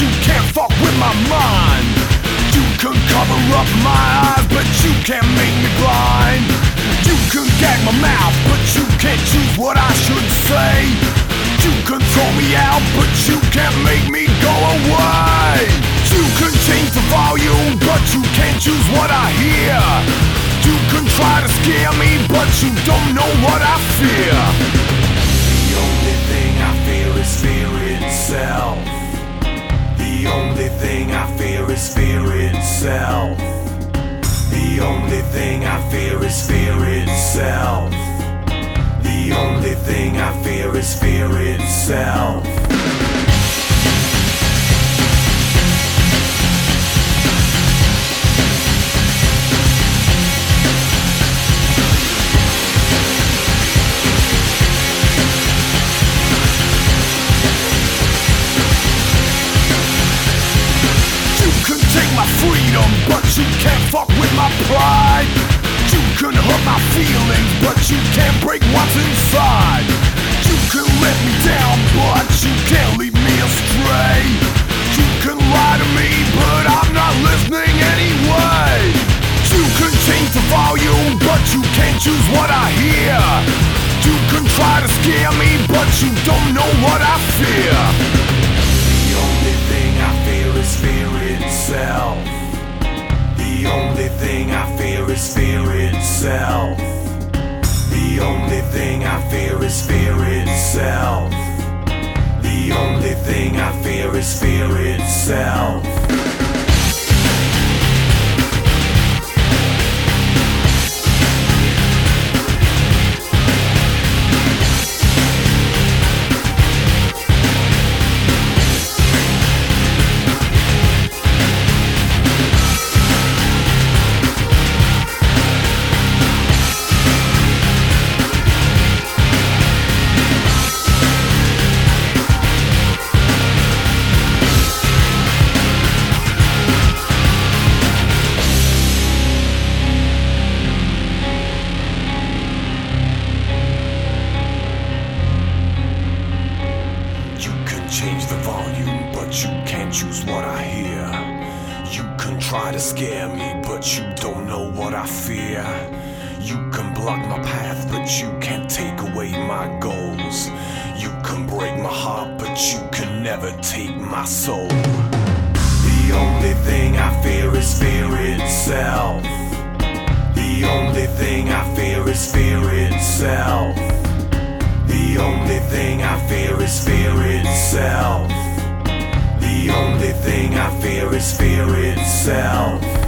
you can't fuck with my mind. You can cover up my eyes, but you can't make me blind. You can gag my mouth, but you can't choose what I should say. You can throw me out, but you can't make me go away. You can change the volume, but you can't choose what I hear. You can try to scare me, but you don't know what I fear. The only thing I fear is fear itself. The only thing I fear is fear itself. The only thing I fear is fear itself. The only thing I fear is fear itself. Freedom, but you can't fuck with my pride. You can hurt my feelings, but you can't break what's inside. You can let me down, but you can't lead me astray. You can lie to me, but I'm not listening anyway. You can change the volume, but you can't choose what I hear. You can try to scare me, but you don't know what I fear. The only thing I fear is fear itself. The only thing I fear is fear itself. The only thing I fear is fear itself. The only thing I fear is fear itself. Change the volume, but you can't choose what I hear. You can try to scare me, but you don't know what I fear. You can block my path, but you can't take away my goals. You can break my heart, but you can never take my soul. The only thing I fear is fear itself. The only thing I fear is fear itself. The only thing I fear is fear itself. The only thing I fear is fear itself.